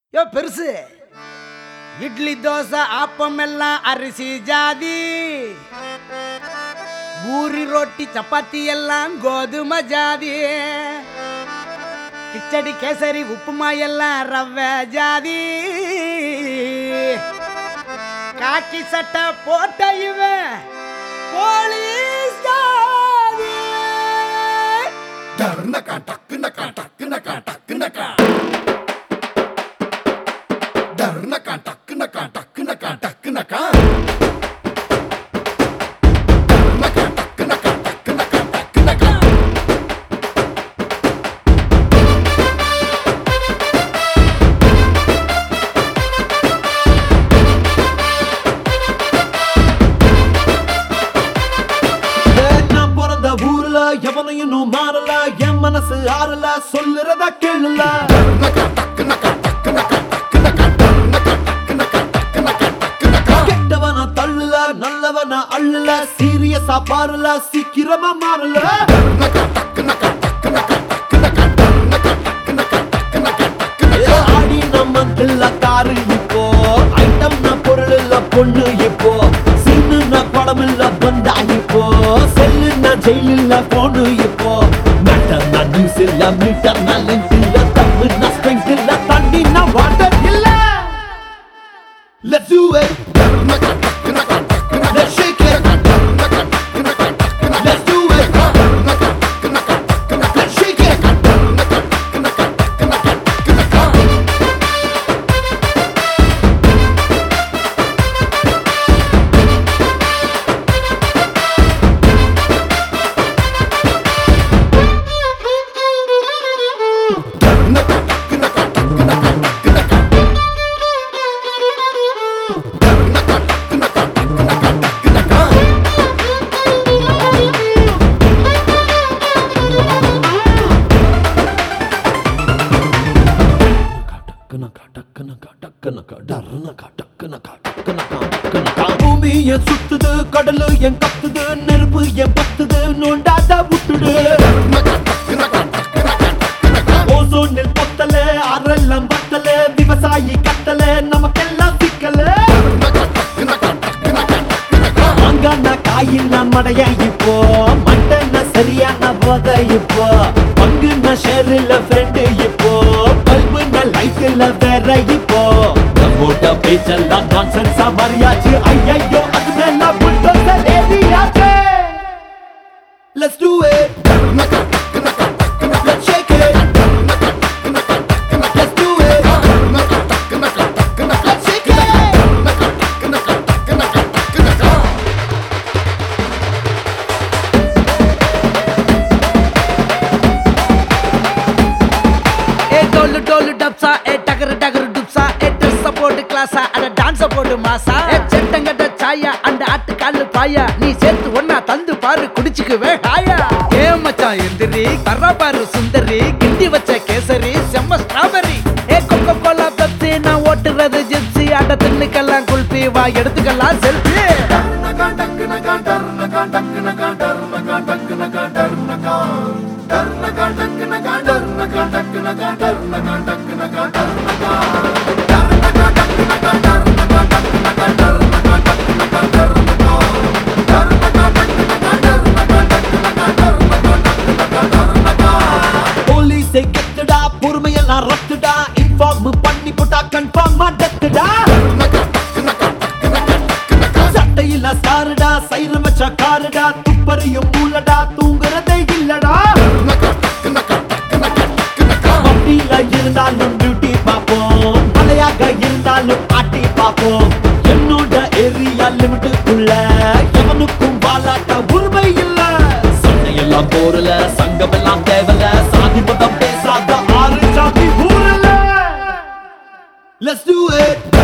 யோ பெருசு இட்லி தோசை ஆப்பம் எல்லாம் அரிசி ஜாதி, பூரி ரொட்டி சப்பாத்தி எல்லாம் கோதுமை ஜாதி, கிச்சடி கேசரி உப்புமா எல்லாம் ரவை ஜாதி, காக்கி சட்டை போட்ட இவன் போலீஸ் ஜாதி. டர்னகா டக்குனகா டக்குனகா டக்குனகா டர்னகா டக்குனகா டக்குனகா டக்குனகா டர்னகா டக்குனகா டக்குனகா டக்குனகா நான் பிறந்த ஊர்ல எவனையும் மாறல, என் மனசு ஆறல, சொல்லுறத கேளல. கெட்டவன தள்ளல, நல்லவன அள்ளல, சீரியஸா பாருல, சீக்கிரமா மாறல. ஆடி நம்ம காரு இப்போ, ஐட்டம் பொருள் இல்ல பொண்ணு இப்போ, சீனு படம் இல்ல பந்தா இப்போ, செல்லுன்னா ஜெயில் இல்ல போனு இப்போ, மேட்டர்னா நியூஸ் இல்ல, மீட்டர்னா லென்த் இல்ல, தப்புனா ஸ்ட்ரென்த் இல்ல, தண்ணினா வாட்டர் இல்ல. Let's do it. Let's shake it. Let's do it. Let's shake it. பூமிய சுத்துது, கடலு என் கத்துது, நெருப்பு என் பத்துது, நோண்டாத விட்டுடு. ஓசோனில் பொத்தல, அரெல்லாம் பத்தல, விவசாயி கத்தல, நமக்கெல்லாம் சிக்கல. அங்கான காயில்ல மடைய இப்போ, மண்டன சரியான போத இப்போ, பங்குன ஷேர்ல ஃப்ரெண்டு இப்போ, பல்புன லைட்ல வேற இப்போ, நம்மோட பேச்செல்லாம் நான்சென்ஸா மாறியாச்சு. ஐயோ அது மேல புல்டோசர் ஏறியாச்சு. Let's do it. Let's shake it. Let's do it. Let's shake it. ஏ டோலு டோலு டப்ஸா, ஏ டகரு டகரு டுப்ஸா, ஏ ட்ரெஸ் சப்போர்ட் கிளாஸா, அட டான்ஸ் சப்போர்ட் மாசா, ஏ செட்டங்கட்ட சாயா, அந்த ஆட்டு காலு பாயா, நீ சேர்த்து ஒன்னா தந்து பாரு குடிச்சுக்குவே ஹாயா. ஏ மச்சான் எந்திரி, கர்ரா பாரு சுந்தரி, கிண்டி வச்ச கேசரி, செம்ம ஸ்ட்ராபெரி, ஏ கொக்கோ கோலா பெப்சி, நான் ஓட்டுறது ஜிப்சி, அட தின்னுக்கெல்லாம் குல்பி, வா எடுத்துக்கலாம் செல்ஃபி. போலீஸை கெத்துடா, பொறுமையெல்லாம் ரத்துடா, இன்ஃபார்ம் பண்ணி போட்டா கன்ஃபார்மா டெத்துடா. சட்டையில சாருடா, சைரம் வச்ச காருடா, துப்பறியும் மூலடா, தூங்குறதே இல்லடா. மட்டியில இருந்தாலும் பியூட்டி பார்ப்போம், மலையாக இருந்தாலும் ஆட்டி பார்ப்போம். என்னோட ஏரியா லிமிட்டுக்குள்ள எவனுக்கும் வாலாட்ட உரிமை இல்ல. சண்டையெல்லாம் போரல, சங்கமெல்லாம் தேவல, சாதி மதம் பேசாத ஆறு சாதி ஊரல. Let's do it.